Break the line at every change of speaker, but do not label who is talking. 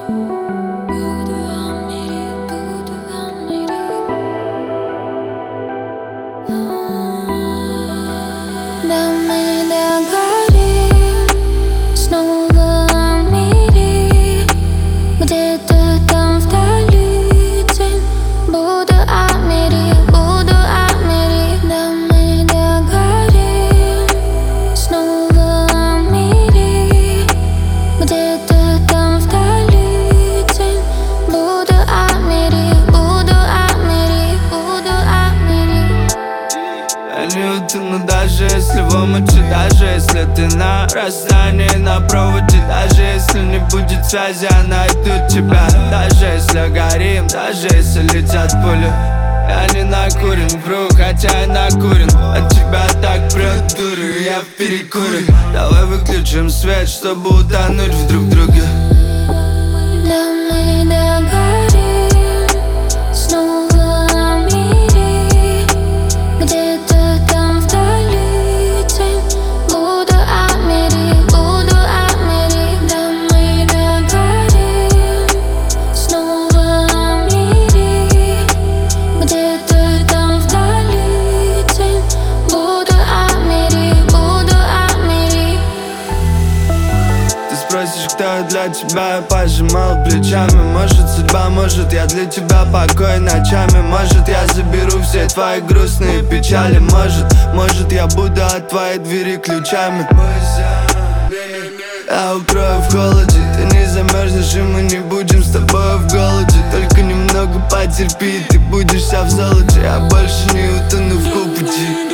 Да, мы договорим снова о мире. Где-то там вдали тень. Буду о мире, буду о мире. Да, мы договорим снова о мире. Где-то там вдали тень. Буду о мире, буду о мире, буду о мире.
Я не утону, даже если в омуте, даже если ты на расстоянии, на проводе. Даже если не будет связи, я найду тебя. Даже если горим, даже если летят пули. Я не накурен, вру, хотя я накурен. От тебя так прет дуры, я в перекуре. Давай выключим свет, чтобы утонуть в друг друге.
Да, мы договорим снова о мире. Где-то там вдали тень. Буду о мире, буду о мире. Да, мы договорим снова о мире. Где-то там вдали тень. Буду о мире, буду о мире.
Ты спросишь, кто я для тебя, я пожимал плечами. Может судьба, может я для тебя покой ночами. Может я заберу все твои грустные печали. Может я буду от твоей двери ключами. Я укрою в холоде, ты не замерзнешь, и мы не будем с тобой в голоде. Только немного потерпи, ты будешь вся в золоте. Я больше не утону в купути.